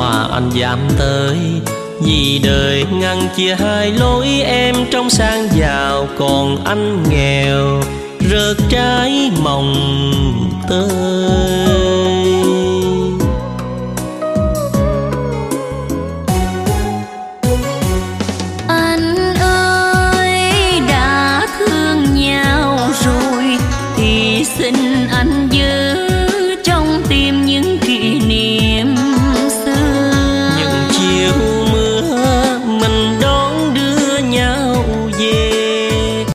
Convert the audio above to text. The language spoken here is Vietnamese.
mà anh dám tới. Vì đời ngăn chia hai lối, em trong sang giàu còn anh nghèo, rớt trái mồng tơi. Anh ơi đã thương nhau rồi thì xin anh giữ